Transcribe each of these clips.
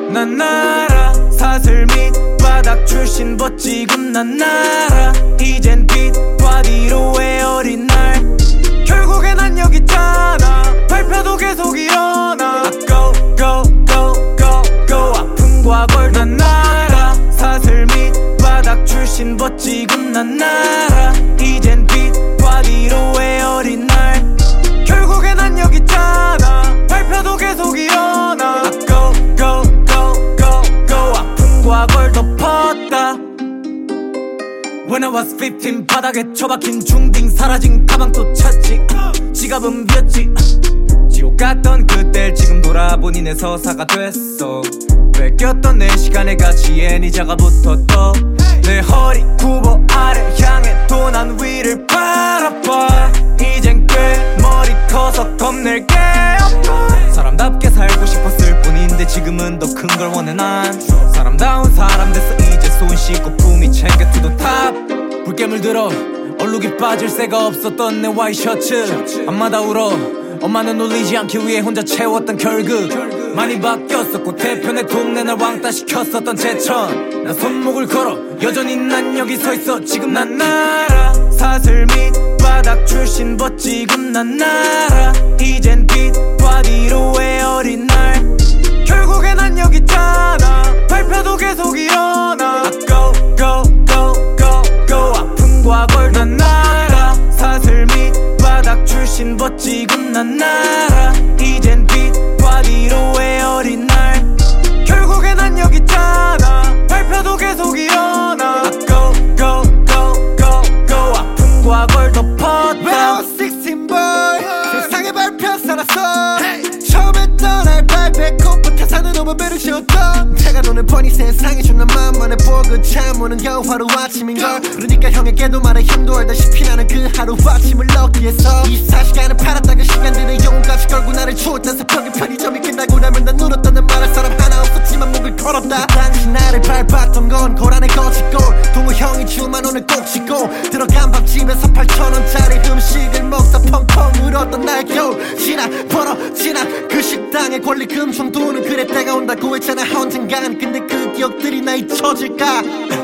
난 알아. 사슬 밑바닥 출신 멋지군 난 알아. 이젠 빛과 뒤로의 어린 날. 결국엔 난 여기 있잖아. 발표도 계속 일어나. Go go go go go. 아픈 과거를 난 알아. 사슬 밑바닥 출신 멋지군 난 알아. 이젠 빛과 뒤로의 어린 날. 결국엔 난 여기 있잖아. 발표도 계속 일어나. Go go go go go. 아픈 과거를 덮었다. When I was 15 바닥에 처박힌 중딩. 사라진 가방 또 찾지. 지갑은 비었지. 지옥 같던 그때를 지금 돌아보니 내 서사가 됐어. 뺏겼던 내 시간의 가치에 네 자가 붙었어. 내 허리 굽어 아래 향해 또 난 위를 바라봐. 이젠 꽤 머리 커서 겁낼 게 없어. 사람답게 살고 싶었을 뿐인데 지금은 더 큰 걸 원해 난. 사람다운 사람 됐어 이제 손 씻고 품위 챙겨 to the top. 붉게물 들어 얼룩이 빠질 새가 없었던 내 와이셔츠. 밤마다 울어 엄마는 울리지 않기 위해 혼자 채웠던 결국. 많이 바뀌었었고 대편의 동네 날 왕따 시켰었던 제천. 난 손목을 걸어 여전히 난 여기 서있어. 지금 난 알아. 사슬 밑바닥 출신 멋지군 난 알아. 이젠 빛과 뒤로의 어린 날. 결국엔 난 여기 있잖아. 발표도 계속 일어나. Go go go go go. 아픈 과거를 난 알아. 사슬 밑바닥 출신 멋지군 난 알아. 이젠 빛과 뒤로의 어린 날. 결국엔 난 여기 있잖아. 발표도 계속 일어나. Go go go go go. 아픈 과거를 덮었다. When I was 16 boy 세상에 발표 살았어. 처음에 떠날 발표 꽃부터 사는 놈은 배를 씌웠던. 제가 노는 뻔히 세상이 존나 만만해 보고 잠 오는 겨우 하루 아침인걸. 그러니까 형에게도 말해 형도 알다시피 나는 그 하루 아침을 넣기 위해서 24시간을 팔았다. 그 시간들을 영혼까지 걸고 나를 추웠던 새벽에 편의점이 끝나고 나면 난 울었던. 난 말할 사람 하나 없었지만 목을 걸었다. 당시 나를 밟았던 건 고란의 거짓골. 동호 형이 주만 오늘 꼭 씻고 들어간 밥집에서 8,000원짜리 음식을 먹다 펑펑 울었던 날 겨울. 지나 벌어지나 그 식당의 권리금 정도는 그래 때가 온다고 했잖아 언젠간. 근데 그 기억들이 나 잊혀질까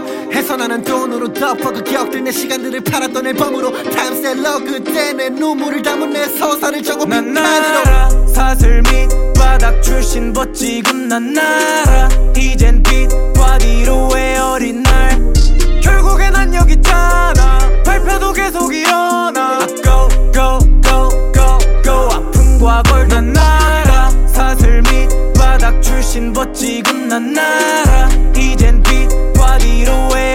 해서 나는 돈으로 덮어 그 기억들. 내 시간들을 팔았던 앨범으로 타임셀러. 그때 내 눈물을 담은 내 서사를 적어 난 알아. 사슬 밑바닥 출신 멋지군 난 알아. 이젠 빛과 뒤로의 어린 날. 결국엔 난 여기 있잖아. 발표도 계속 일어나. Go go go go go. 아픈 과거를 난 알아. 사슬 밑바닥 출신 멋지군 난 알아. 이젠 빛과 뒤로의